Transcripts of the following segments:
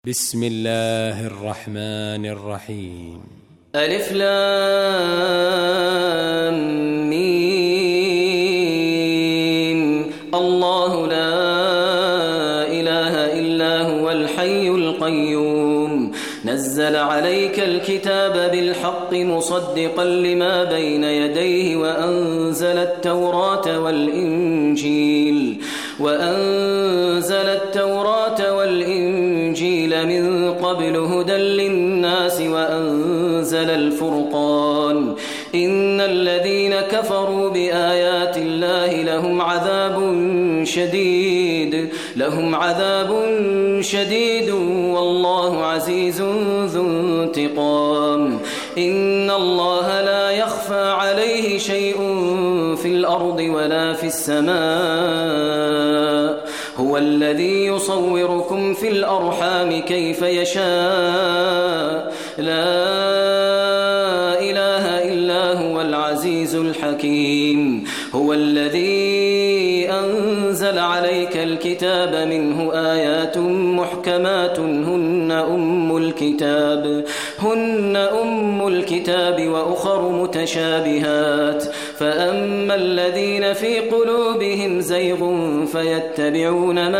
بسم الله الرحمن الرحيم. ألف لام ميم. الله لا إله إلا هو الحي القيوم نزل عليك الكتاب بالحق مصدقا لما بين يديه وأنزل التوراة والإنجيل من قبل هدى للناس وأنزل الفرقان إن الذين كفروا بآيات الله لهم عذاب شديد والله عزيز ذو انتقام. إن الله لا يخفى عليه شيء في الأرض ولا في السماء هو الذي يصوركم في الأرحام كيف يشاء لا إله إلا هو العزيز الحكيم. هو الذي أنزل عليك الكتاب منه آيات محكمات هن أم الكتاب وأخر متشابهات فأما الذين في قلوبهم زيغ فيتبعون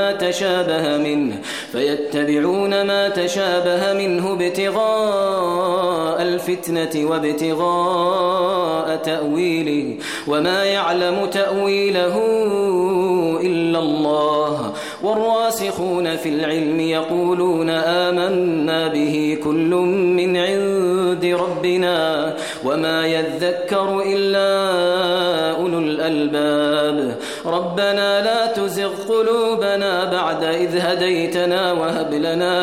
ما تشابه منه ابتغاء الفتنة وابتغاء تأويله وما يعلم تأويله إلا الله والراسخون في العلم يقولون آمنا به كل من عند ربنا وما يذكر إلا أولو الألباب. ربنا لا تزغ قلوبنا بعد إذ هديتنا وهب لنا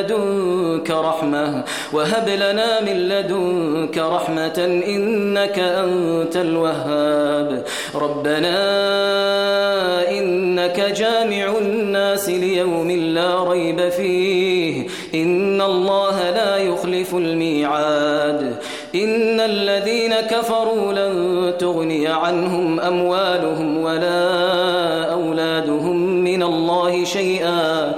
من لدنك رحمة إنك أنت الوهاب. ربنا إنك جامع الناس ليوم لا ريب فيه إن الله لا يخلف الميعاد. إن الذين كفروا لن تغني عنهم أموالهم ولا أولادهم من الله شيئا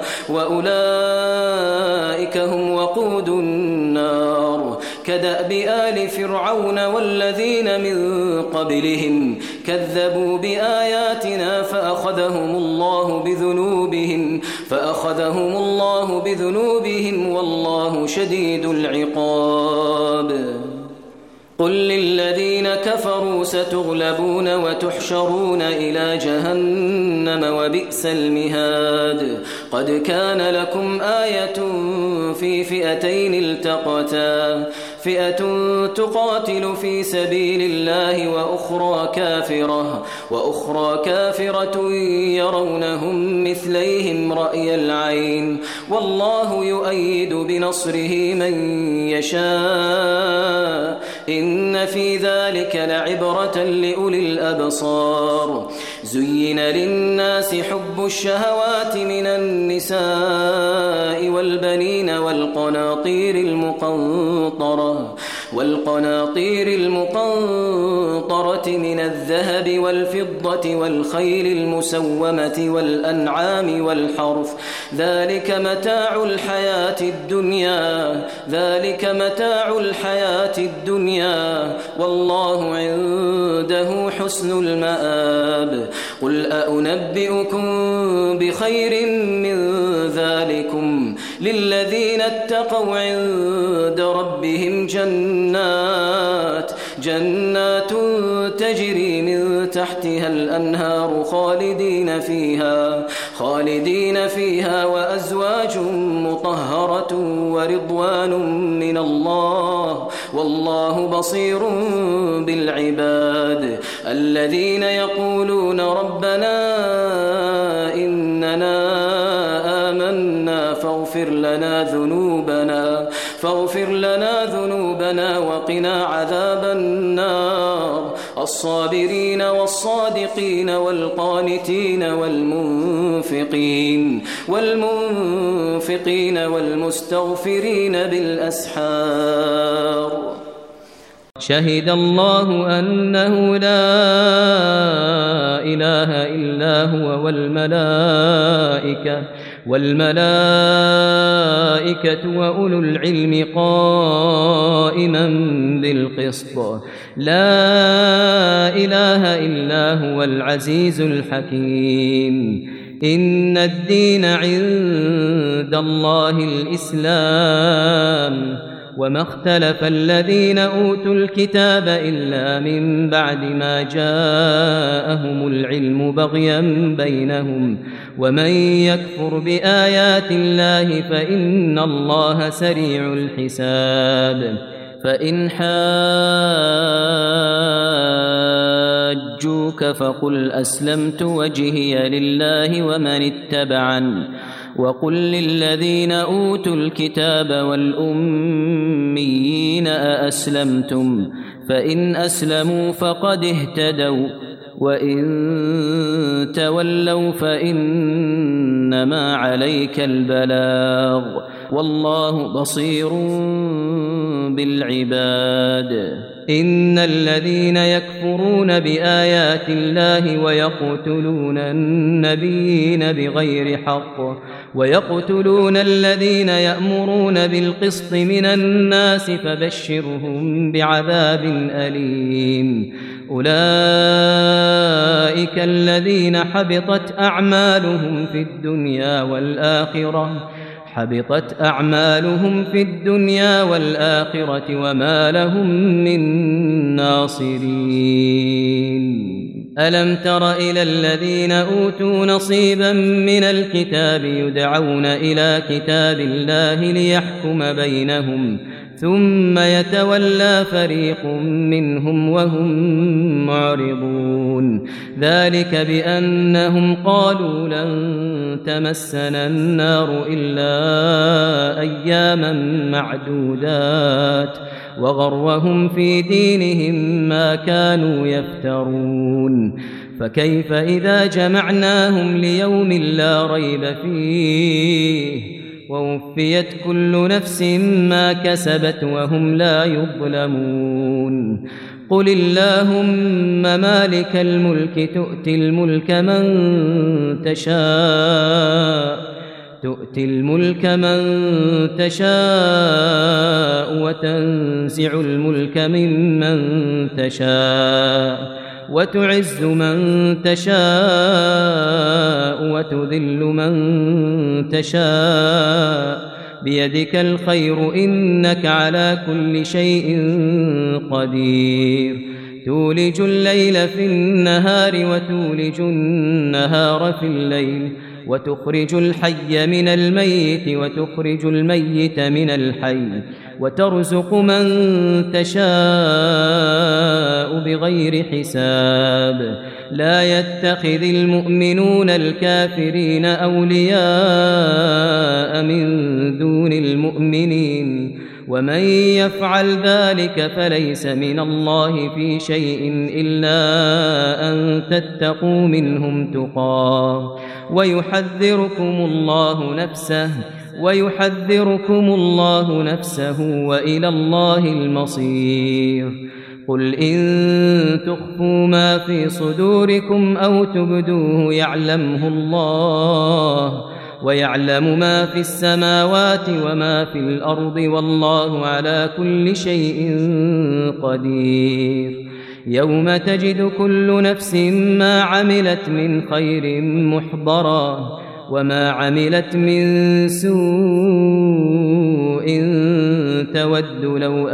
وأولئك هم وقود النار. كدأب آل فرعون والذين من قبلهم كذبوا بآياتنا فأخذهم الله بذنوبهم والله شديد العقاب. قل للذين كفروا ستغلبون وتحشرون إلى جهنم وبئس المهاد. قد كان لكم آية في فئتين التقتا فئة تقاتل في سبيل الله وأخرى كافرة يرونهم مثليهم رأي العين والله يؤيد بنصره من يشاء إن في ذلك لعبرة لأولي الأبصار. زين للناس حب الشهوات من النساء والبنين والقناطير المقنطرة من الذهب والفضة والخيل المسومة والأنعام والحرث ذلك متاع الحياة الدنيا والله عنده حسن المآب. قل أنبئكم بخير من ذلكم للذين اتقوا عند ربهم جنات تجري من تحتها الأنهار خالدين فيها وأزواج مطهرة ورضوان من الله والله بصير بالعباد. الذين يقولون ربنا إننا آمنا فاغفر لنا ذنوبنا وقنا عذاب النار. الصابرين والصادقين والقانتين والمنفقين والمستغفرين بالأسحار. شهد الله أنه لا إله إلا هو والملائكة والملائكة وأولو العلم قائما بالقسط لا إله إلا هو العزيز الحكيم إن الدين عند الله الإسلام وما اختلف الذين أوتوا الكتاب إلا من بعد ما جاءهم العلم بغيا بينهم ومن يكفر بآيات الله فإن الله سريع الحساب فإن حاجوك فقل أسلمت وجهي لله ومن اتبعني وقل للذين أوتوا الكتاب والأميين أأسلمتم فإن أسلموا فقد اهتدوا وإن تولوا فإنما عليك البلاغ والله بصير بالعباد إن الذين يكفرون بآيات الله ويقتلون النبيين بغير حق ويقتلون الذين يأمرون بالقسط من الناس فبشرهم بعذاب أليم أولئك الذين حبطت أعمالهم في الدنيا والآخرة وما لهم من ناصرين ألم تر إلى الذين أوتوا نصيبا من الكتاب يدعون إلى كتاب الله ليحكم بينهم ثم يتولى فريق منهم وهم معرضون ذلك بأنهم قالوا لن تمسنا النار إلا أياما معدودات وغرهم في دينهم ما كانوا يفترون فكيف إذا جمعناهم ليوم لا ريب فيه ووفيت كل نفس ما كسبت وهم لا يظلمون قل اللهم مالك الملك تؤتي الملك من تشاء وتنزع الملك ممن تشاء وتعز من تشاء وتذل من تشاء بيدك الخير إنك على كل شيء قدير تولج الليل في النهار وتولج النهار في الليل وتخرج الحي من الميت وتخرج الميت من الحي وترزق من تشاء بغير حساب لا يتخذ المؤمنون الكافرين أولياء من دون المؤمنين ومن يفعل ذلك فليس من الله في شيء إلا أن تتقوا منهم تقاه ويحذركم الله نفسه وإلى الله المصير قل إن تخفوا ما في صدوركم أو تبدوه يعلمه الله ويعلم ما في السماوات وما في الأرض والله على كل شيء قدير يوم تجد كل نفس ما عملت من خير محضرا وما عملت من سوء تود لو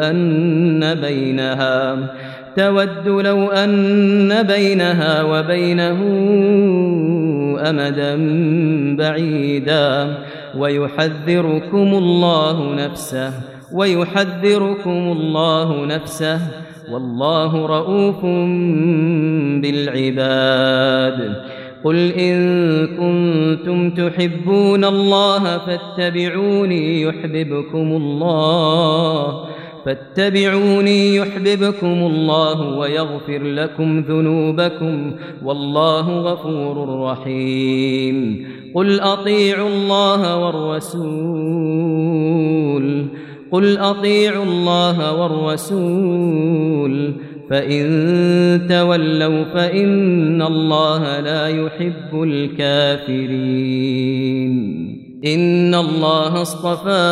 أن بينها وبينه أمدا بعيدا ويحذركم الله نفسه والله رؤوف بالعباد قل إن كنتم تحبون الله فاتبعوني يحببكم الله ويغفر لكم ذنوبكم والله غفور رحيم قل أطيعوا الله والرسول فإن تولوا فإن الله لا يحب الكافرين إن الله اصطفى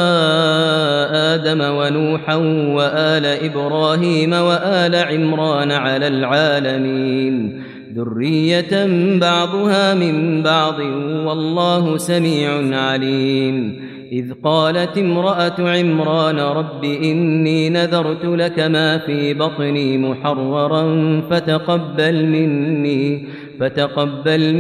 آدم ونوحا وآل إبراهيم وآل عمران على العالمين ذرية بعضها من بعض والله سميع عليم إذ قالت امرأة عمران رب إني نذرت لك ما في بطني محررا فتقبل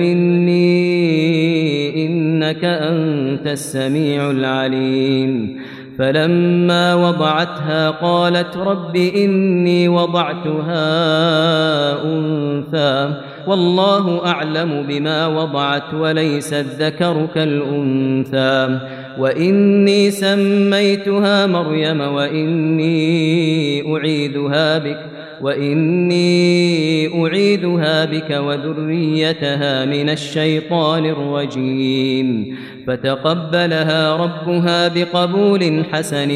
مني إنك أنت السميع العليم فلما وضعتها قالت رب إني وضعتها أنثى والله أعلم بما وضعت وليس الذكر كالأنثى وإني سميتها مريم وإني أعيدها بك وذريتها من الشيطان الرجيم فتقبلها ربها بقبول حسن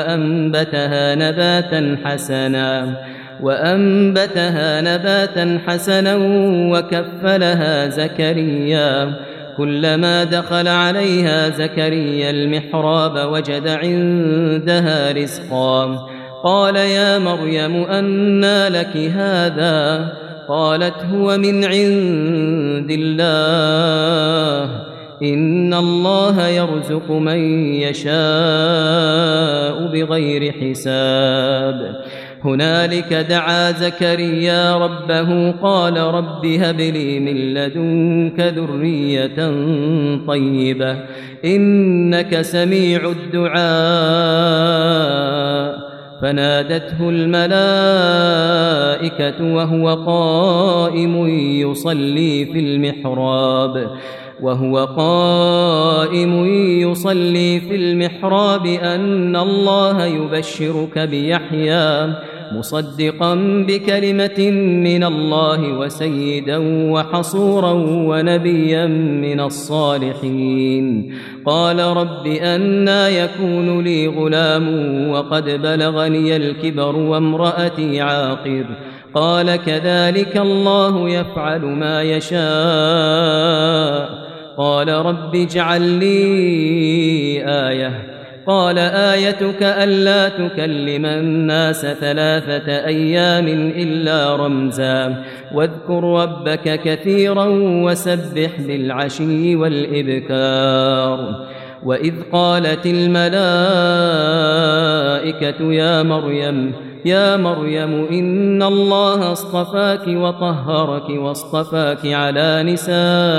وأنبتها نباتا حسنا وكفلها زكريا كلما دخل عليها زكريا المحراب وجد عندها رزقا قال يا مريم أنى لك هذا قالت هو من عند الله إن الله يرزق من يشاء بغير حساب هنالك دعا زكريا ربه قال رب هب لي من لدنك ذرية طيبة إنك سميع الدعاء فنادته الملائكة وهو قائم يصلي في المحراب أن الله يبشرك بيحيى مصدقا بكلمة من الله وسيدا وحصورا ونبيا من الصالحين قال رب أنى يكون لي غلام وقد بلغني الكبر وامرأتي عاقر قال كذلك الله يفعل ما يشاء قال رب اجعل لي آية قال آيتك ألا تكلم الناس 3 أيام إلا رمزا واذكر ربك كثيرا وسبح بالعشي والإبكار وإذ قالت الملائكة يا مريم إن الله اصطفاك وطهرك واصطفاك على نساء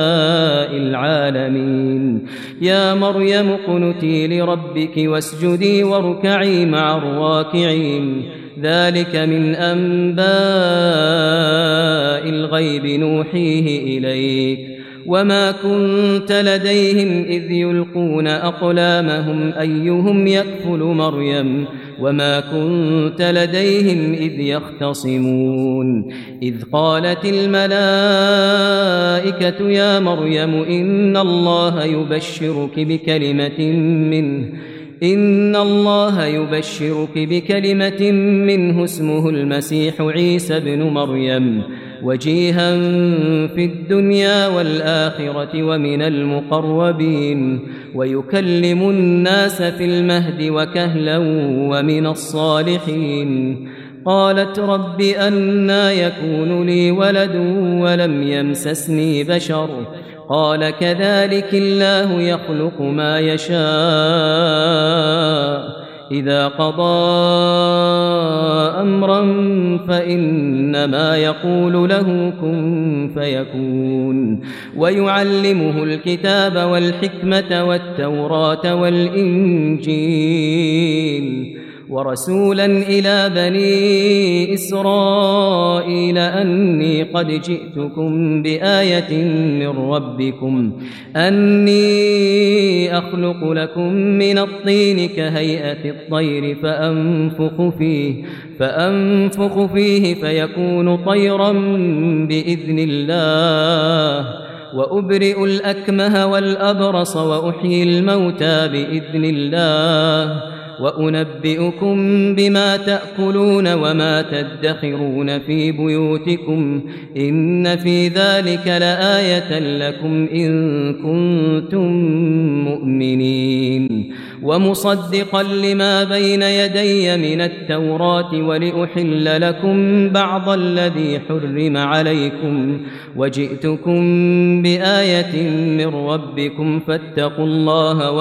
العالمين يا مريم اقنتي لربك واسجدي واركعي مع الراكعين ذلك من أنباء الغيب نوحيه إليك وما كنت لديهم إذ يلقون أقلامهم أيهم يكفل مريم وما كنت لديهم إذ يختصمون إذ قالت الملائكة يا مريم إن الله يبشرك بكلمة منه اسمه المسيح عيسى ابن مريم وجيها في الدنيا والآخرة ومن المقربين ويكلم الناس في المهد وكهلا ومن الصالحين قالت رب أنى يكون لي ولد ولم يمسسني بشر قال كذلك الله يخلق ما يشاء إذا قضى أمرا فإنما يقول له كن فيكون ويعلمه الكتاب والحكمة والتوراة والإنجيل ورسولا إلى بني إسرائيل أني قد جئتكم بآية من ربكم أني أخلق لكم من الطين كهيئة الطير فأنفخ فيه فيكون طيرا بإذن الله وأبرئ الأكمه والأبرص وأحيي الموتى بإذن الله وأنبئكم بما تأكلون وما تدخرون في بيوتكم إن في ذلك لآية لكم إن كنتم مؤمنين ومصدقا لما بين يدي من التوراة ولأحل لكم بعض الذي حرم عليكم وجئتكم بآية من ربكم فاتقوا الله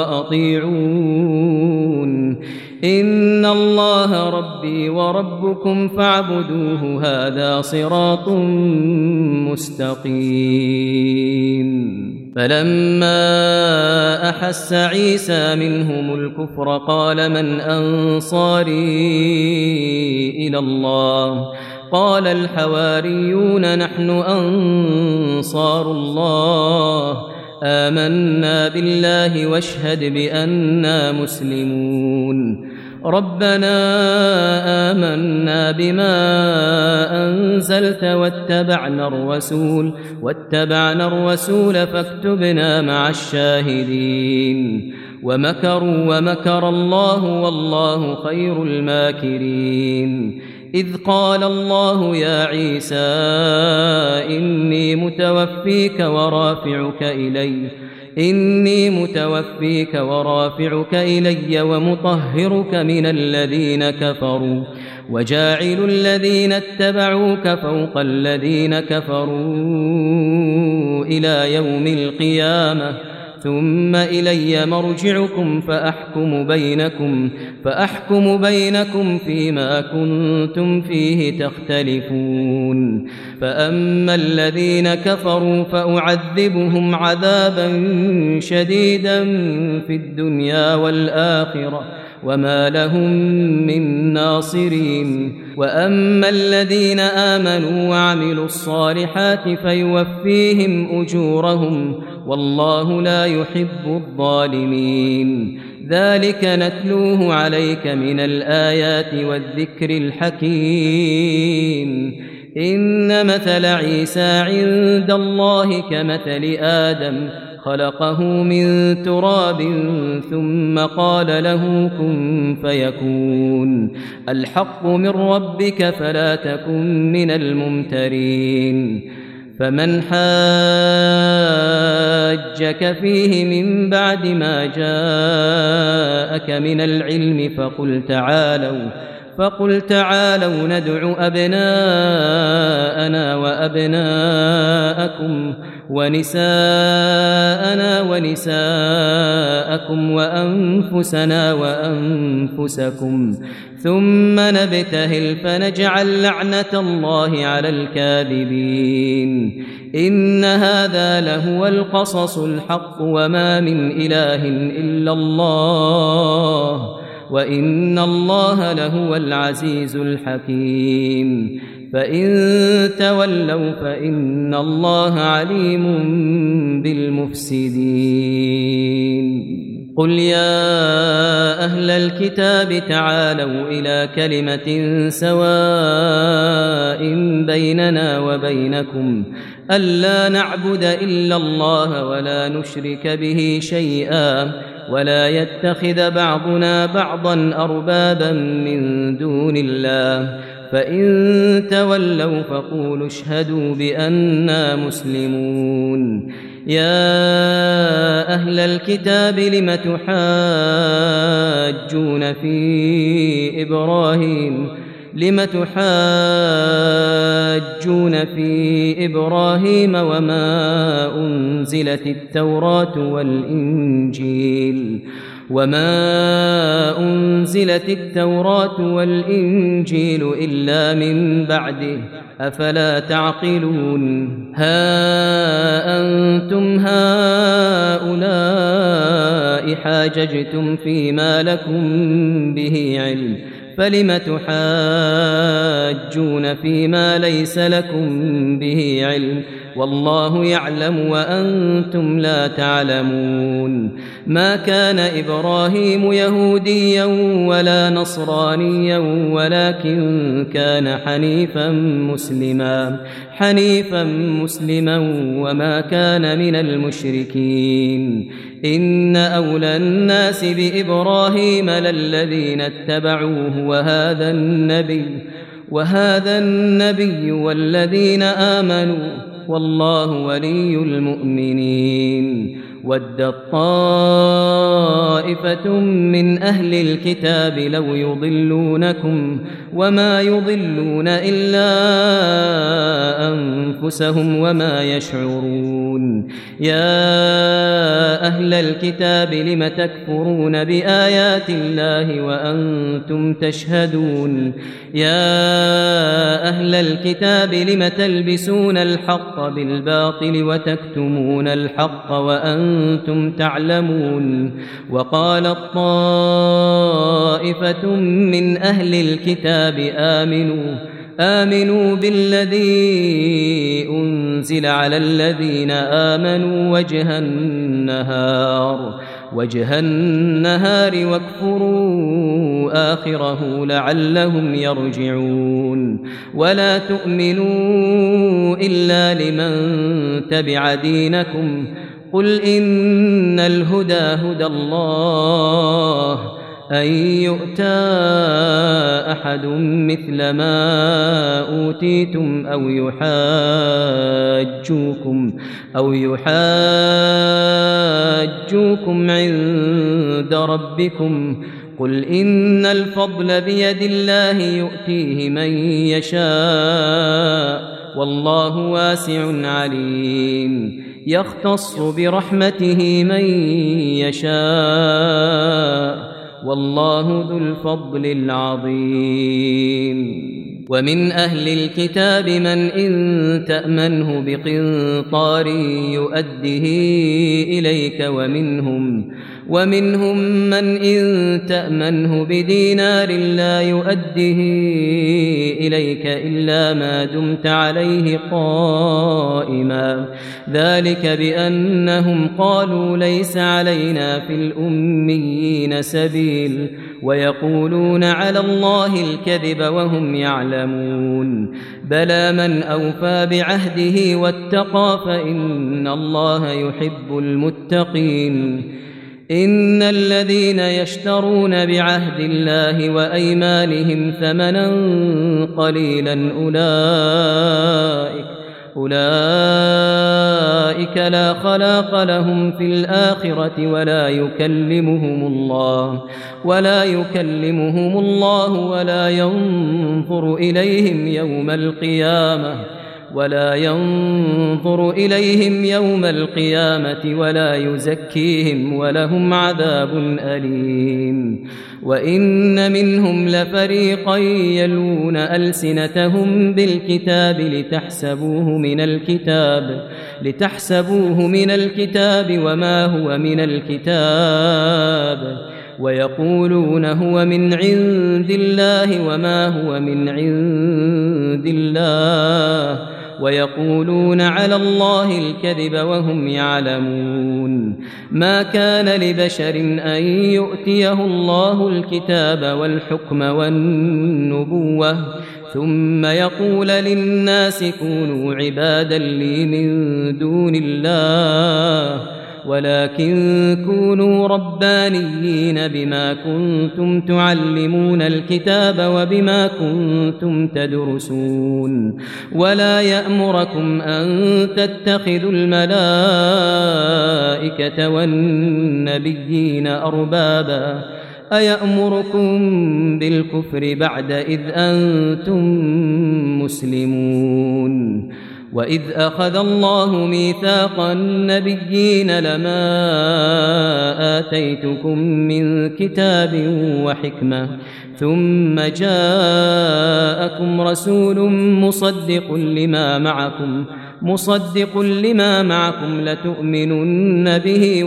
وأطيعون إن الله ربي وربكم فاعبدوه هذا صراط مستقيم فلما أحس عيسى منهم الكفر قال من أنصاري إلى الله قال الحواريون نحن أنصار الله آمنا بالله واشهد بأننا مسلمون ربنا آمنا بما أنزلت واتبعنا الرسول فاكتبنا مع الشاهدين ومكروا ومكر الله والله خير الماكرين إذ قال الله يا عيسى إني متوفيك ورافعك إلي ومطهرك من الذين كفروا وجاعل الذين اتبعوك فوق الذين كفروا إلى يوم القيامة ثم إلي مرجعكم فأحكم بينكم فيما كنتم فيه تختلفون فأما الذين كفروا فأعذبهم عذابا شديدا في الدنيا والآخرة وما لهم من ناصرين وأما الذين آمنوا وعملوا الصالحات فيوفيهم أجورهم والله لا يحب الظالمين ذلك نتلوه عليك من الآيات والذكر الحكيم إن مثل عيسى عند الله كمثل آدم خلقه من تراب ثم قال له كن فيكون الحق من ربك فلا تكن من الممترين فمن حاجك فيه من بعد ما جاءك من العلم فقل تعالوا ندع أبناءنا وأبناءكم ونساءنا ونساءكم وأنفسنا وأنفسكم ثم نبتهل فنجعل لعنة الله على الكاذبين إن هذا لهو القصص الحق وما من إله إلا الله وإن الله لهو العزيز الحكيم فإن تولوا فإن الله عليم بالمفسدين قل يا أهل الكتاب تعالوا إلى كلمة سواء بيننا وبينكم ألا نعبد إلا الله ولا نشرك به شيئا ولا يتخذ بعضنا بعضا أربابا من دون الله فإن تولوا فقولوا اشهدوا بأننا مسلمون يا أهل الكتاب لم تحاجون في إبراهيم وما أنزلت التوراة والإنجيل إلا من بعده أفلا تعقلون ها أنتم هؤلاء حاججتم فيما لكم به علم فلم تحاجون فيما ليس لكم به علم والله يعلم وأنتم لا تعلمون. ما كان إبراهيم يهوديا ولا نصرانيا ولكن كان حنيفا مسلما وما كان من المشركين. إن أولى الناس بإبراهيم للذين اتبعوه وهذا النبي والذين آمنوا والله ولي المؤمنين. ودت طائفة من أهل الكتاب لو يضلونكم وما يضلون إلا أنفسهم وما يشعرون. يا أهل الكتاب لم تكفرون بآيات الله وأنتم تشهدون. يا أهل الكتاب لم تلبسون الحق بالباطل وتكتمون الحق وأنتم تعلمون. وقالت طائفة من أهل الكتاب آمنوا بالذي أنزل على الذين آمنوا وجه النهار واكفروا آخره لعلهم يرجعون. ولا تؤمنوا إلا لمن تبع دينكم قل إن الهدى هدى الله أن يؤتى أحد مثل ما أوتيتم أو يحاجوكم عند ربكم قل إن الفضل بيد الله يؤتيه من يشاء والله واسع عليم. يختص برحمته من يشاء والله ذو الفضل العظيم. ومن أهل الكتاب من إن تأمنه بقنطار يؤده إليك ومنهم من إن تأمنه بدينار لا يؤده إليك إلا ما دمت عليه قائما. ذلك بأنهم قالوا ليس علينا في الأميين سبيل ويقولون على الله الكذب وهم يعلمون. بلى من أوفى بعهده واتقى فإن الله يحب المتقين. إن الذين يشترون بعهد الله وأيمانهم ثمنا قليلا أولئك لا خلاق لهم في الآخرة ولا يكلمهم الله ولا ينظر إليهم يوم القيامة ولا يزكيهم ولهم عذاب أليم. وإن منهم لفريقا يلوون ألسنتهم بالكتاب لتحسبوه من الكتاب وما هو من الكتاب ويقولون هو من عند الله وما هو من عند الله ويقولون على الله الكذب وهم يعلمون. ما كان لبشر أن يؤتيه الله الكتاب والحكم والنبوة ثم يقول للناس كونوا عبادا لي من دون الله ولكن كونوا ربانيين بما كنتم تعلمون الكتاب وبما كنتم تدرسون. ولا يأمركم أن تتخذوا الملائكة والنبيين أربابا أيأمركم بالكفر بعد إذ أنتم مسلمون. وإذ أخذ الله ميثاق النبيين لما آتيتكم من كتاب وحكمة ثم جاءكم رسول مصدق لما معكم لتؤمنن به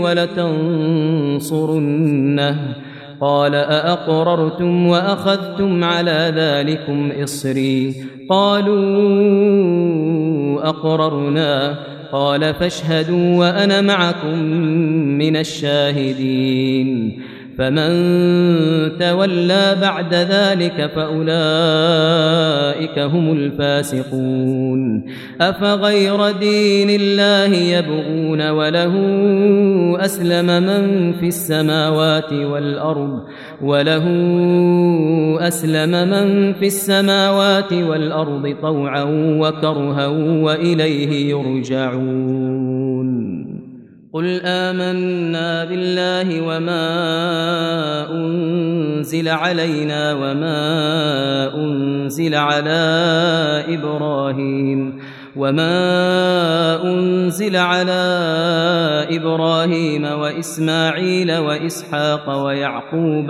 ولتنصرنه قال أأقررتم وأخذتم على ذلكم إصري قالوا أقررنا قال فاشهدوا وأنا معكم من الشاهدين فمن تولى بعد ذلك فأولئك هم الفاسقون أفغير دين الله يبغون وله أسلم من في السماوات والأرض طوعا وكرها وإليه يرجعون قل آمنا بالله وما أنزل علينا وما أنزل على إبراهيم وإسماعيل وإسحاق ويعقوب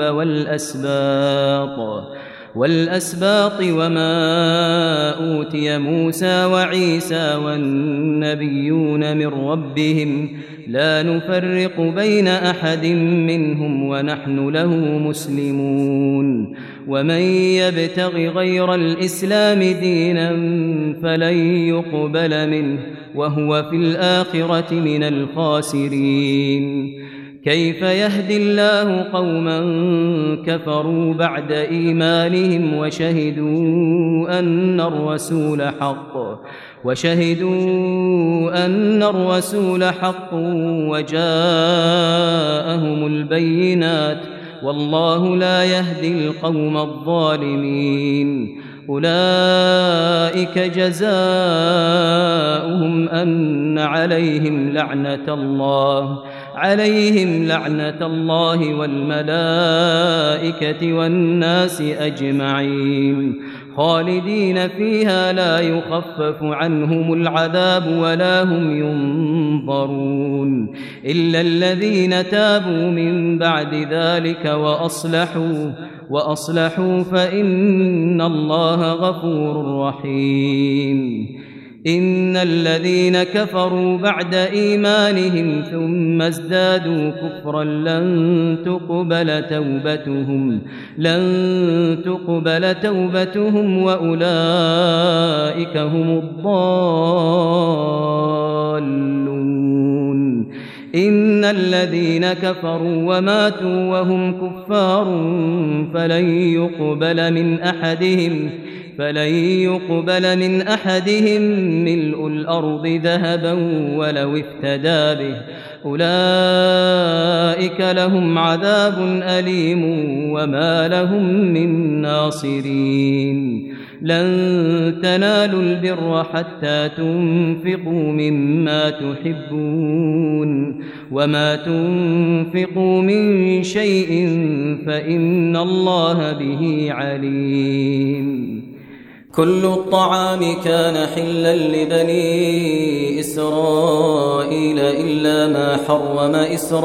والأسباط وما أوتي موسى وعيسى والنبيون من ربهم لا نفرق بين أحد منهم ونحن له مسلمون ومن يبتغ غير الإسلام دينا فلن يقبل منه وهو في الآخرة من الخاسرين كيف يهدي الله قوما كفروا بعد إيمانهم وشهدوا أن الرسول حق وجاءهم البينات والله لا يهدي القوم الظالمين أولئك جزاؤهم أن عليهم لعنة الله والملائكة والناس أجمعين خالدين فيها لا يخفف عنهم العذاب ولا هم ينظرون إلا الذين تابوا من بعد ذلك وأصلحوا فإن الله غفور رحيم إن الذين كفروا بعد إيمانهم ثم ازدادوا كفرا لن تقبل توبتهم وأولئك هم الضالون إن الذين كفروا وماتوا وهم كفار فلن يقبل من أحدهم ملء الأرض ذهبا ولو افتدى به أولئك لهم عذاب أليم وما لهم من ناصرين لن تنالوا البر حتى تنفقوا مما تحبون وما تنفقوا من شيء فإن الله به عليم كل الطعام كان حلا لبني إسرائيل إلا ما حرم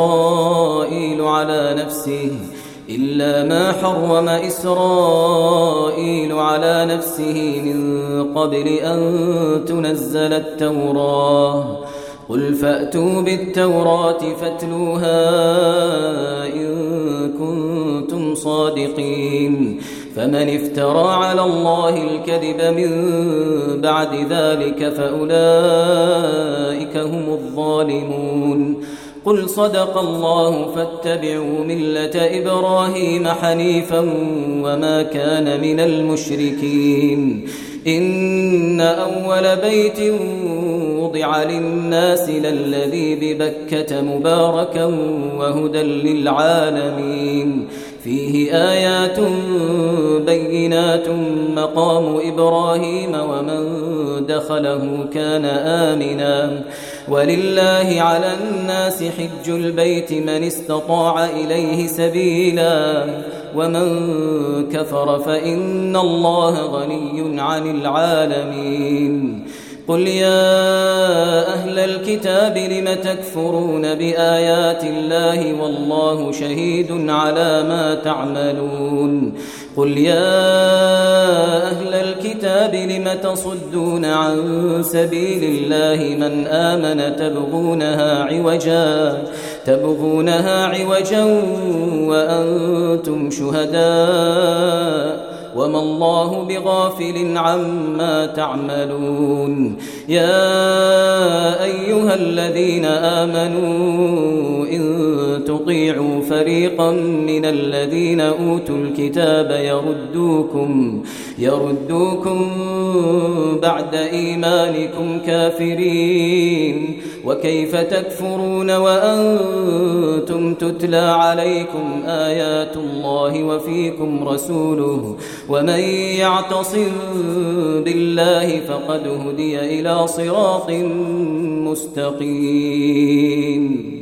إسرائيل على نفسه من قبل أن تنزل التوراة قل فأتوا بالتوراة فاتلوها إن كنتم صادقين فمن افترى على الله الكذب من بعد ذلك فأولئك هم الظالمون قل صدق الله فاتبعوا ملة إبراهيم حنيفا وما كان من المشركين إن أول بيت وضع للناس للذي ببكة مباركا وهدى للعالمين فيه آيات بينات مقام إبراهيم ومن دخله كان آمنا ولله على الناس حج البيت من استطاع إليه سبيلا ومن كفر فإن الله غني عن العالمين قل يا أهل الكتاب لم تكفرون بآيات الله والله شهيد على ما تعملون قل يا أهل الكتاب لم تصدون عن سبيل الله من آمن تبغونها عوجا وأنتم شهداء وما الله بغافل عما تعملون يا أيها الذين آمنوا إن تطيعوا فريقا من الذين أوتوا الكتاب يردوكم بعد إيمانكم كافرين وكيف تكفرون وأنتم تتلى عليكم آيات الله وفيكم رسوله ومن يعتصم بالله فقد هدي إلى صراط مستقيم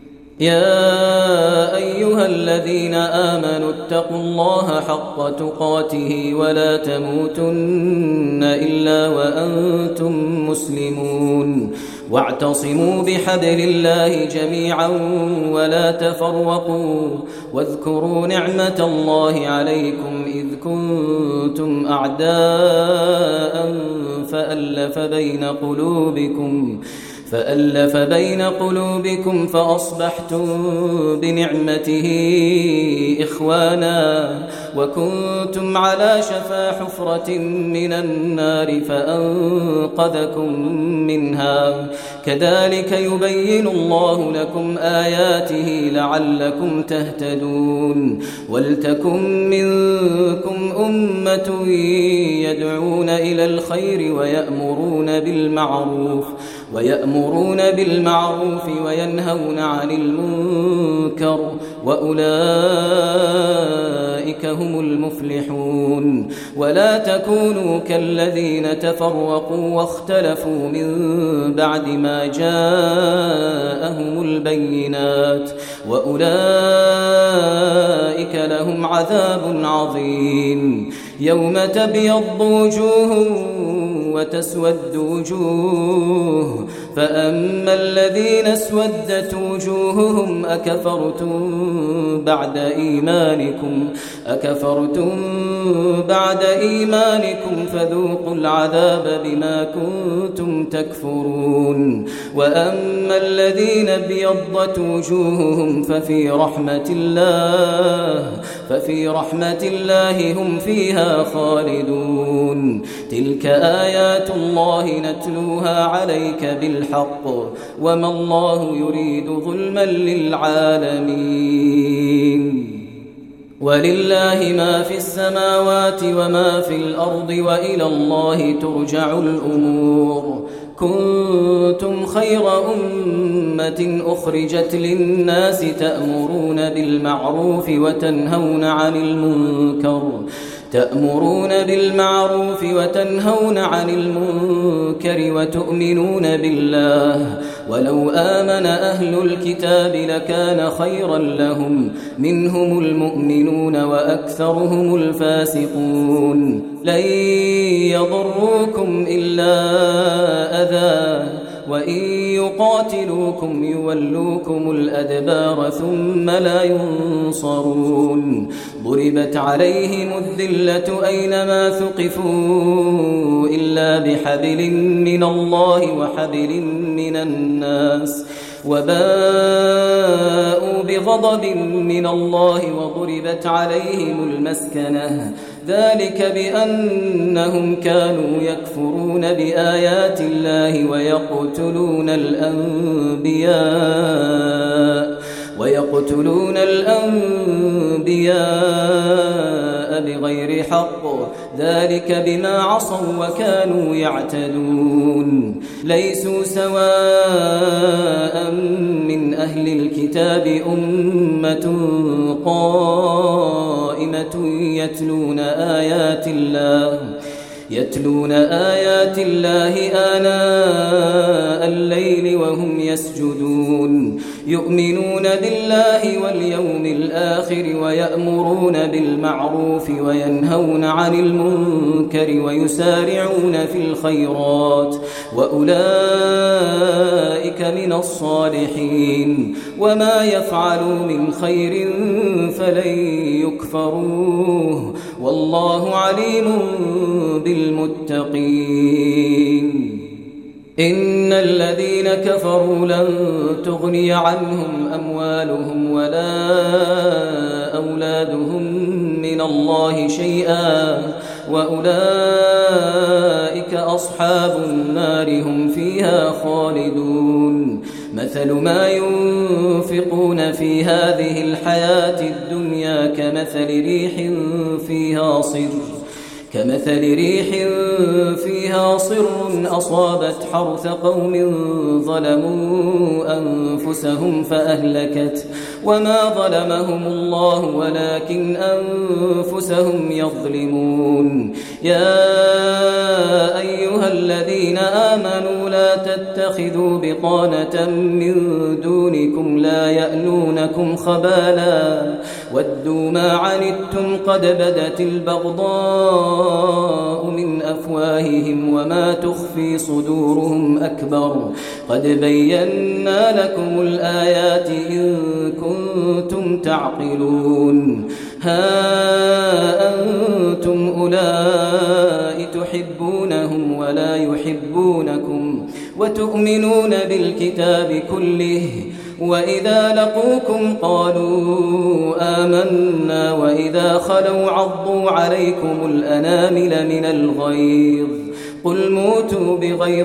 يا أيها الذين آمنوا اتقوا الله حق تقاته ولا تموتن إلا وأنتم مسلمون واعتصموا بحبل الله جميعا ولا تفرقوا واذكروا نعمة الله عليكم إذ كنتم أعداء فألف بين قلوبكم فأصبحتم بنعمته إخوانا وكنتم على شفا حفرة من النار فأنقذكم منها كذلك يبين الله لكم آياته لعلكم تهتدون ولتكن منكم أمة يدعون إلى الخير ويأمرون بالمعروف وينهون عن المنكر وأولئك هم المفلحون ولا تكونوا كالذين تفرقوا واختلفوا من بعد ما جاءهم البينات وأولئك لهم عذاب عظيم يوم تبيض وجوه وتسود وجوه فأما الذين اسودت وجوههم أكفرتم بعد إيمانكم فذوقوا العذاب بما كنتم تكفرون وأما الذين ابيضت وجوههم ففي رحمة الله هم فيها خالدون تلك آيات الله نتلوها عليك بالحق وما الله يريد ظلما للعالمين ولله ما في السماوات وما في الأرض وإلى الله ترجع الأمور كنتم خير أمة أخرجت للناس تأمرون بالمعروف وتنهون عن المنكر وتؤمنون بالله ولو آمن أهل الكتاب لكان خيرا لهم منهم المؤمنون وأكثرهم الفاسقون لن يضروكم إلا أذى وإن يقاتلوكم يولوكم الأدبار ثم لا ينصرون ضربت عليهم الذلة أينما ثقفوا إلا بحبل من الله وحبل من الناس وباءوا بغضب من الله وضربت عليهم المسكنة ذلك بأنهم كانوا يكفرون بآيات الله ويقتلون الأنبياء بغير حق ذلك بما عصوا وكانوا يعتدون ليسوا سواء من أهل الكتاب أمة قائمة يتلون آيات الله آناء الليل وهم يسجدون يؤمنون بالله واليوم الآخر ويأمرون بالمعروف وينهون عن المنكر ويسارعون في الخيرات وأولئك من الصالحين وما يفعلوا من خير فلن يكفروه والله عليم بالمتقين إن الذين كفروا لن تغني عنهم أموالهم ولا أولادهم من من الله شيئا وأولئك أصحاب النار هم فيها خالدون مثل ما ينفقون في هذه الحياة الدنيا كمثل ريح فيها صر أصابت حرث قوم ظلموا أنفسهم فأهلكت وما ظلمهم الله ولكن أنفسهم يظلمون يا أيها الذين آمنوا لا تتخذوا بطانة من دونكم لا يألونكم خبالا ودوا ما عنتم قد بدت البغضاء من أفواههم وما تخفي صدورهم أكبر قد بينا لكم الآيات إن كنتم تعقلون ها أنتم أولئك تحبونهم ولا يحبونكم وتؤمنون بالكتاب كله وإذا لقوكم قالوا آمنا وإذا خلوا عضوا عليكم الأنامل من الغيظ قل موتوا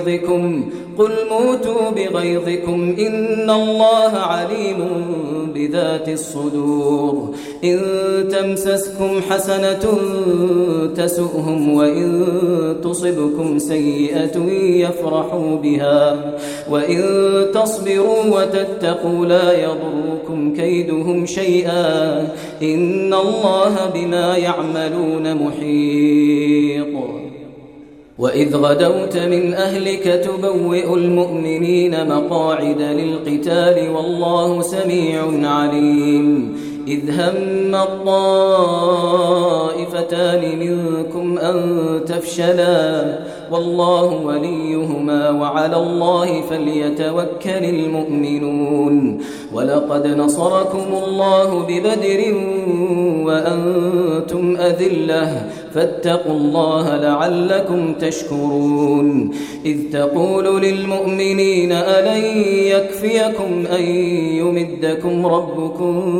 بغيظكم إن الله عليم بذات الصدور إن تمسسكم حسنة تسؤهم وإن تصبكم سيئة يفرحوا بها وإن تصبروا وتتقوا لا يضركم كيدهم شيئا إن الله بما يعملون محيط وإذ غدوت من أهلك تبوئ المؤمنين مقاعد للقتال والله سميع عليم إذ هم الطائفتان منكم أن تفشلا والله وليهما وعلى الله فليتوكل المؤمنون ولقد نصركم الله ببدر وأنتم أذلة فاتقوا الله لعلكم تشكرون إذ تقول للمؤمنين ألن يكفيكم أن يمدكم ربكم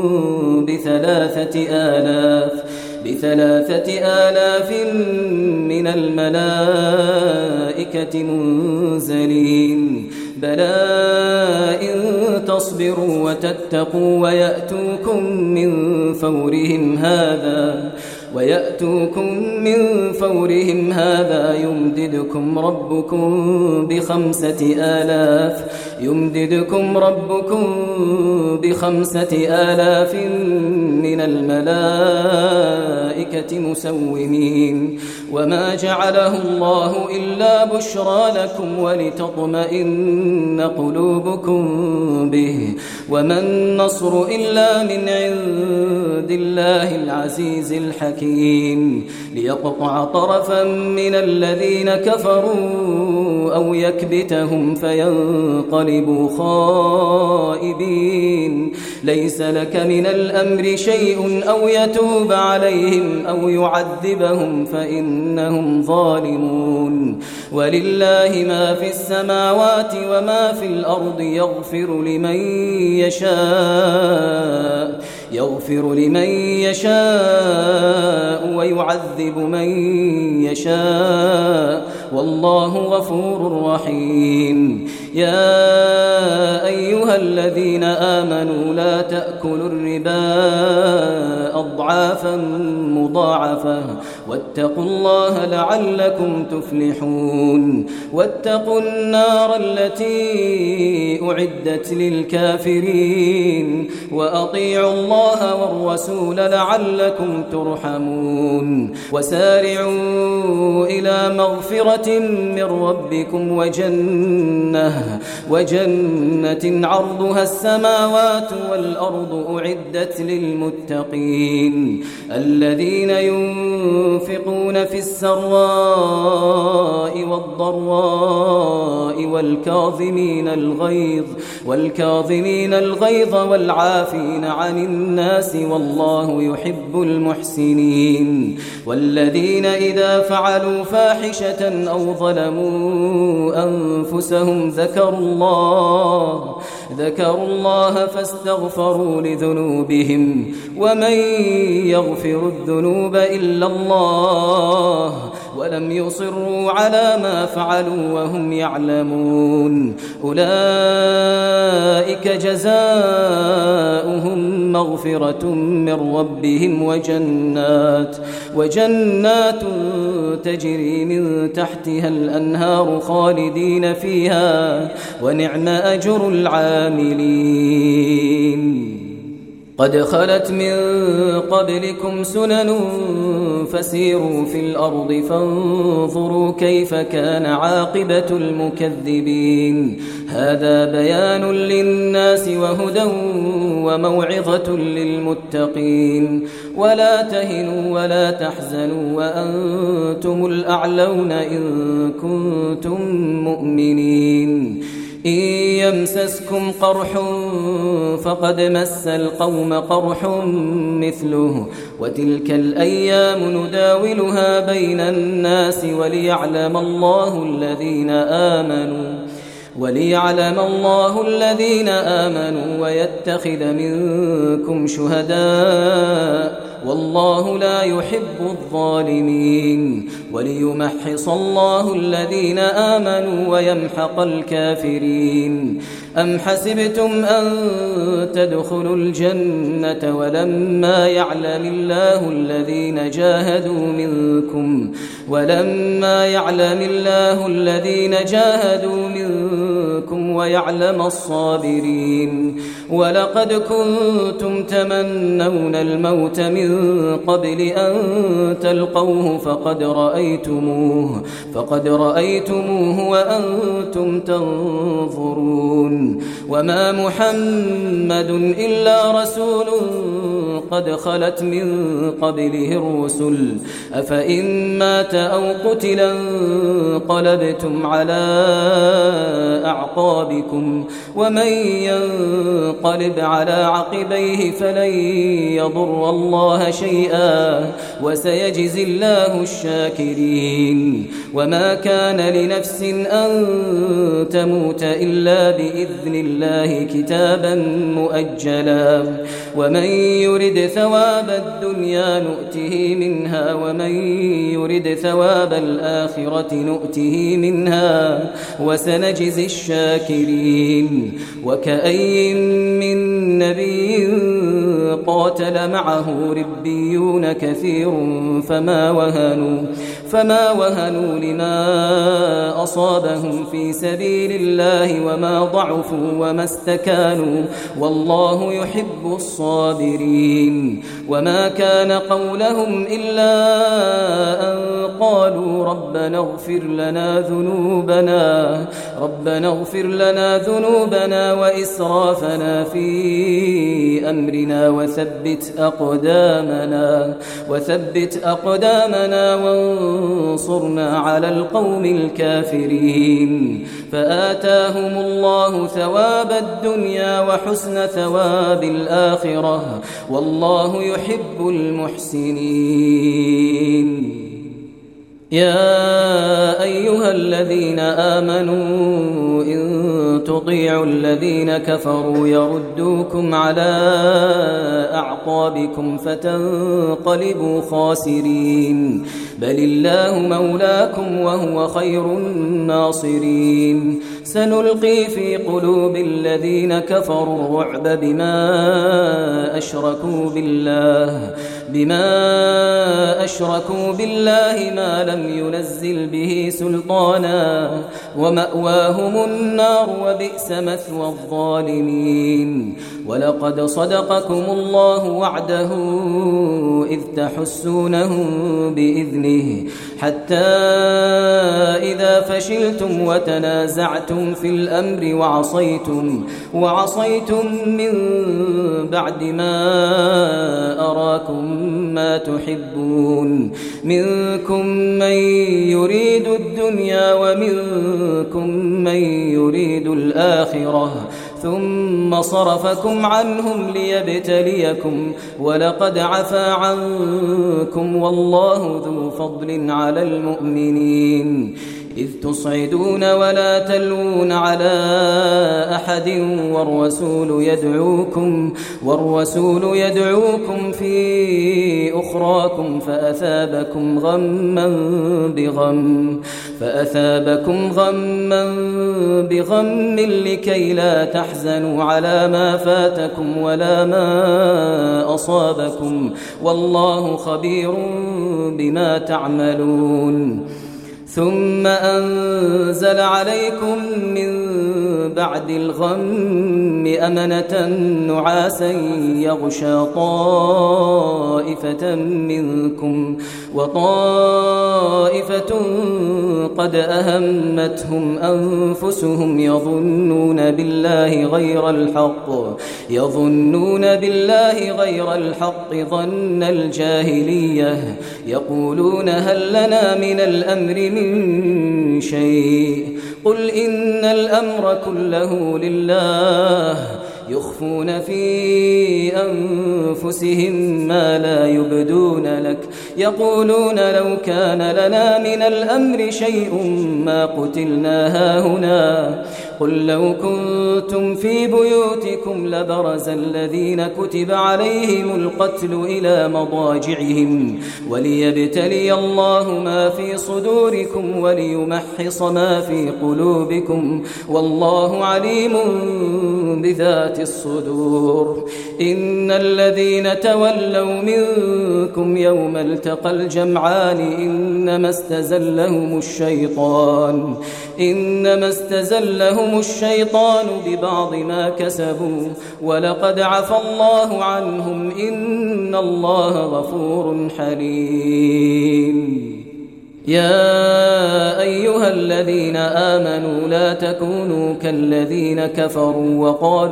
ب3,000 من الملائكة منزلين بلى إن تصبروا وتتقوا ويأتوكم من فورهم هذا يمددكم ربكم ب5,000 من الملائكة مسومين وما جعله الله إلا بشرى لكم ولتطمئن قلوبكم به وما النصر إلا من عند الله العزيز الحكيم ليقطع طرفا من الذين كفروا أو يكبتهم فينقلبوا خائبين ليس لك من الأمر شيء أو يتوب عليهم أو يعذبهم فإنهم ظالمون ولله ما في السماوات وما في الأرض يغفر لمن يشاء ويعذب من يشاء والله غفور رحيم يا أيها الذين آمنوا لا تأكلوا الربا أضعافا مضاعفة واتقوا الله لعلكم تفلحون واتقوا النار التي أعدت للكافرين وأطيعوا الله والرسول لعلكم ترحمون وسارعوا إلى مغفرة من ربكم وجنة عرضها السماوات والأرض أعدت للمتقين الذين ينفقون في السراء والضراء والكاظمين الغيظ والعافين عن الناس والله يحب المحسنين والذين إذا فعلوا فاحشة أو ظلموا أنفسهم ذكروا الله فاستغفروا لذنوبهم ومن يغفر يغفر الذنوب إلا الله ولم يصروا على ما فعلوا وهم يعلمون أولئك جزاؤهم مغفرة من ربهم وجنات تجري من تحتها الأنهار خالدين فيها ونعم أجر العاملين قد خلت من قبلكم سنن فسيروا في الأرض فانظروا كيف كان عاقبة المكذبين هذا بيان للناس وهدى وموعظة للمتقين ولا تهنوا ولا تحزنوا وأنتم الأعلون إن كنتم مؤمنين إن يمسسكم قرح فقد مس القوم قرح مثله وتلك الأيام نداولها بين الناس وليعلم الله الذين آمنوا ويتخذ منكم شهداء والله لا يحب الظالمين وليمحص الله الذين آمنوا ويمحق الكافرين أم حسبتم أن تدخلوا الجنة ولما يعلم الله الذين جاهدوا منكم ويعلم الصابرين ولقد كنتم تمنون الموت من قبل أن تلقوه فقد رأيتموه وأنتم تنظرون وما محمد إلا رسول قد خلت من قبله الرسل أفإن مات أو قتلا انقلبتم على أعقابكم ومن ينقلب على عقبيه فلن يضر الله شيئا وسيجزي الله الشاكرين وما كان لنفس أن تموت إلا بإذن الله كتابا مؤجلا ومن يرد ثواب الدنيا نؤته منها ومن يرد ثواب الآخرة نؤته منها وسنجزي الشاكرين وكأي من نبي قاتل معه ربيون كثير فما وهنوا لما أصابهم في سبيل الله وما ضعفوا وما استكانوا والله يحب الصابرين وما كان قولهم إلا أن قالوا ربنا اغفر لنا ذنوبنا وإسرافنا في أمرنا وثبت أقدامنا وانصرنا على القوم الكافرين فآتاهم الله ثواب الدنيا وحسن ثواب الآخرة والله يحب المحسنين يا أيها الذين آمنوا إن تطيعوا الذين كفروا يردوكم على أعقابكم فتنقلبوا خاسرين بل الله مولاكم وهو خير الناصرين سنلقي في قلوب الذين كفروا الرعب بما أشركوا بالله ما لم ينزل به سلطانا ومأواهم النار وبئس مثوى الظالمين ولقد صدقكم الله وعده إذ تحسونهم بإذنه حتى إذا فشلتم وتنازعتم في الأمر وعصيتم من بعد ما أراكم ما تحبون منكم من يريد الدنيا ومنكم من يريد الآخرة ثم صرفكم عنهم ليبتليكم ولقد عفا عنكم والله ذو فضل على المؤمنين إذ تصعدون ولا تلوون على أحد والرسول يدعوكم في أخراكم فأثابكم غما بغم لكي لا تحزنوا على ما فاتكم ولا ما أصابكم والله خبير بما تعملون ثم أنزل عليكم من بعد الغم أمنة نعاسا يغشى طائفة منكم وطائفة قد أهمتهم أنفسهم يظنون بالله غير الحق ظن الجاهلية يقولون هل لنا من الأمر من شيء قل إن الأمر كله لله يخفون في أنفسهم ما لا يبدون لك يقولون لو كان لنا من الأمر شيء ما قتلنا هاهنا قل لو كنتم في بيوتكم لبرز الذين كتب عليهم القتل إلى مضاجعهم وليبتلي الله ما في صدوركم وليمحص ما في قلوبكم والله عليم بذات الصدور إن الذين تولوا منكم يوم التقى الجمعان إنما استزلهم الشيطان ببعض ما كسبوا ولقد عفى الله عنهم إن الله غفور حليم يا أيها الذين آمنوا لا تكونوا كالذين كفروا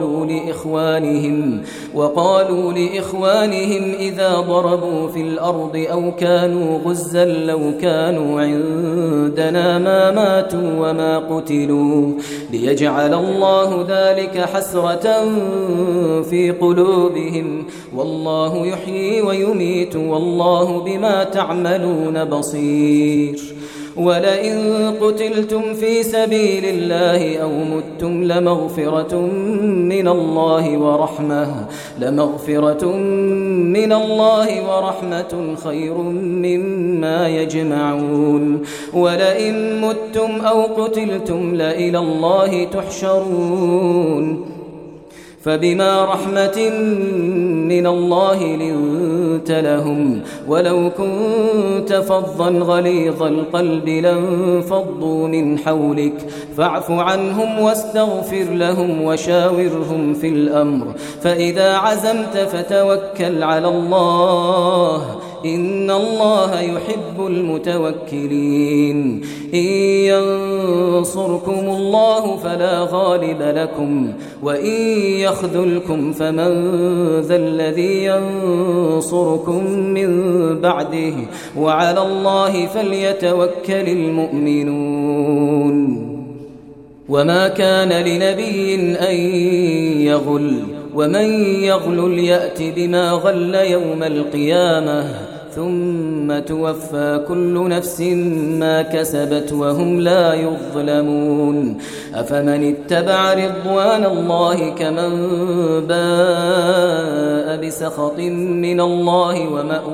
وقالوا لإخوانهم إذا ضربوا في الأرض أو كانوا غزا لو كانوا عندنا ما ماتوا وما قتلوا ليجعل الله ذلك حسرة في قلوبهم والله يحيي ويميت والله بما تعملون بصير ولئن قتلتم في سبيل الله أو متم لمغفرة من الله ورحمة خير مما يجمعون ولئن متم أو قتلتم لإلى الله تحشرون فبما رحمة من الله لنت لهم ولو كنت فظا غليظ القلب لانفضوا من حولك فاعف عنهم واستغفر لهم وشاورهم في الأمر فإذا عزمت فتوكل على الله إن الله يحب المتوكلين إن ينصركم الله فلا غالب لكم وإن يخذلكم فمن ذا الذي ينصركم من بعده وعلى الله فليتوكل المؤمنون وما كان لنبي أن يغل ومن يغل يأت بما غل يوم القيامة ثم توفى كل نفس ما كسبت وهم لا يظلمون أفمن اتبع رضوان الله كمن باء بسخط من الله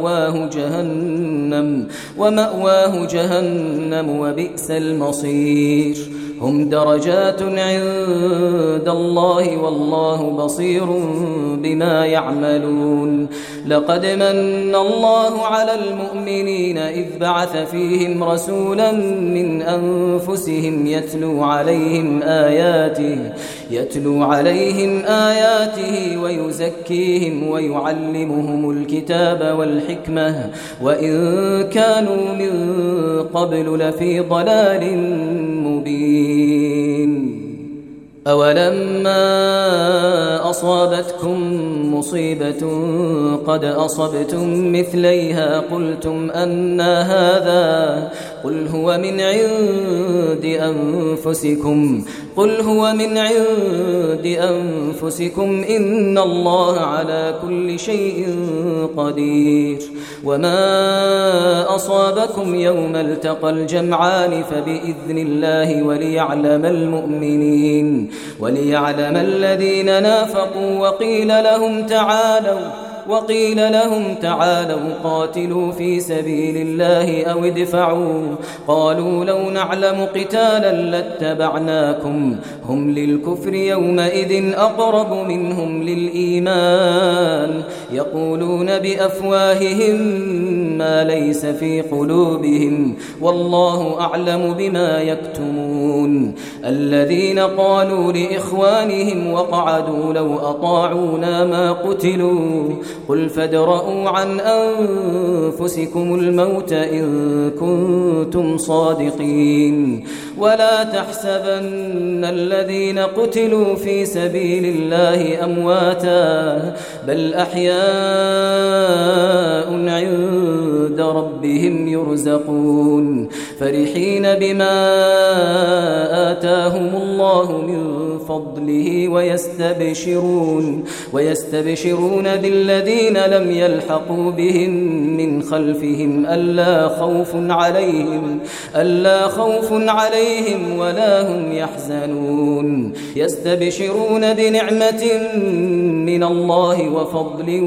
ومأواه جهنم وبئس المصير هم درجات عند الله والله بصير بما يعملون لقد من الله على المؤمنين إذ بعث فيهم رسولا من أنفسهم يتلو عليهم آياته ويزكيهم ويعلمهم الكتاب والحكمة وإن كانوا من قبل لفي ضلال مبين أولما أصابتكم مصيبة قد أصبتم مثليها قلتم أنى هذا قل هو من عند أنفسكم إن الله على كل شيء قدير وما أصابكم يوم التقى الجمعان فبإذن الله وليعلم الذين نافقوا وقيل لهم وقيل لهم تعالوا قاتلوا في سبيل الله أو ادفعوا قالوا لو نعلم قتالا لاتبعناكم هم للكفر يومئذ أقرب منهم للإيمان يقولون بأفواههم ما ليس في قلوبهم والله أعلم بما يكتمون الذين قالوا لإخوانهم وقعدوا لو أطاعونا ما قتلوا قل فادرءوا عن أنفسكم الموت إن كنتم صادقين ولا تحسبن الذين قتلوا في سبيل الله أمواتا بل أحياء عند ربهم يرزقون فرحين بما آتاهم الله من فضله ويستبشرون بالذين لم يلحقوا بهم من خلفهم ألا خوف عليهم ولا هم يحزنون يستبشرون بنعمة من الله وفضل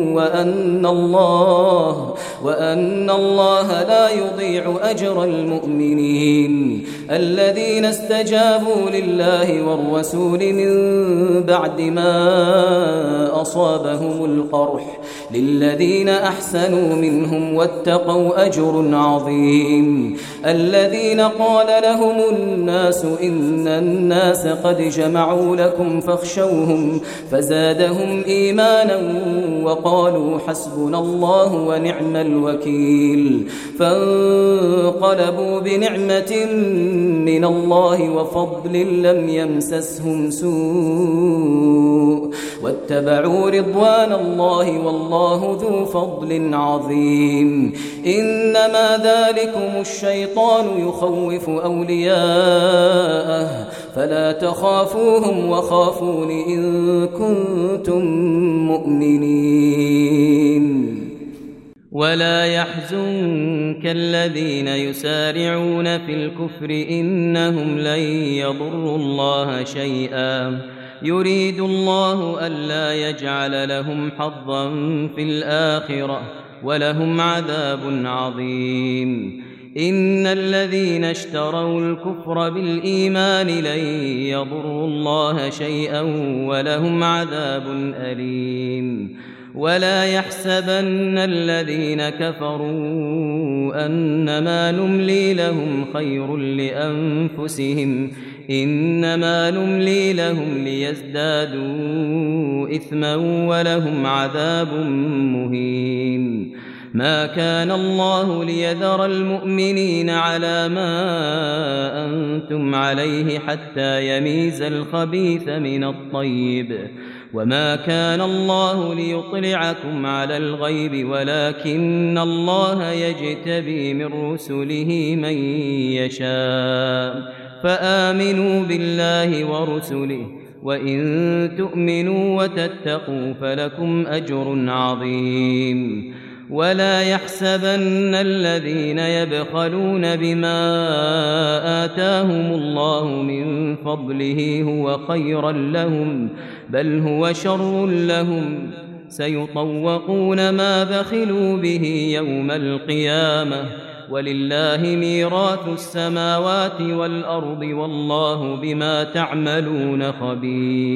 وأن الله لا يضيع أجر المؤمنين الذين استجابوا لله والرسول من بعد ما أصابهم القرح للذين أحسنوا منهم واتقوا أجر عظيم الذين قال لهم الناس إن الناس قد جمعوا لكم فاخشوهم فزادهم إيمانا وقالوا حسبنا الله ونعم الوكيل فانقلبوا بنعمة من الله وفضل لم يمسسهم سوء واتبعوا رضوان الله والله ذو فضل عظيم إنما ذلكم الشيطان يخوف أولياءه فلا تخافوهم وخافون إن كنتم مؤمنين ولا يحزنك الذين يسارعون في الكفر إنهم لن يضروا الله شيئا يريد الله ألا يجعل لهم حظا في الآخرة ولهم عذاب عظيم إن الذين اشتروا الكفر بالإيمان لن يضروا الله شيئا ولهم عذاب أليم ولا يحسبن الذين كفروا أنما نملي لهم خير لأنفسهم إنما نملي لهم ليزدادوا إثما ولهم عذاب مهين ما كان الله ليذر المؤمنين على ما أنتم عليه حتى يميز الخبيث من الطيب وما كان الله ليطلعكم على الغيب ولكن الله يجتبي من رسله من يشاء فآمنوا بالله ورسله وإن تؤمنوا وتتقوا فلكم أجر عظيم ولا يحسبن الذين يبخلون بما آتاهم الله من فضله هو خيرا لهم بل هو شر لهم سيطوقون ما بخلوا به يوم القيامة ولله ميراث السماوات والأرض والله بما تعملون خبير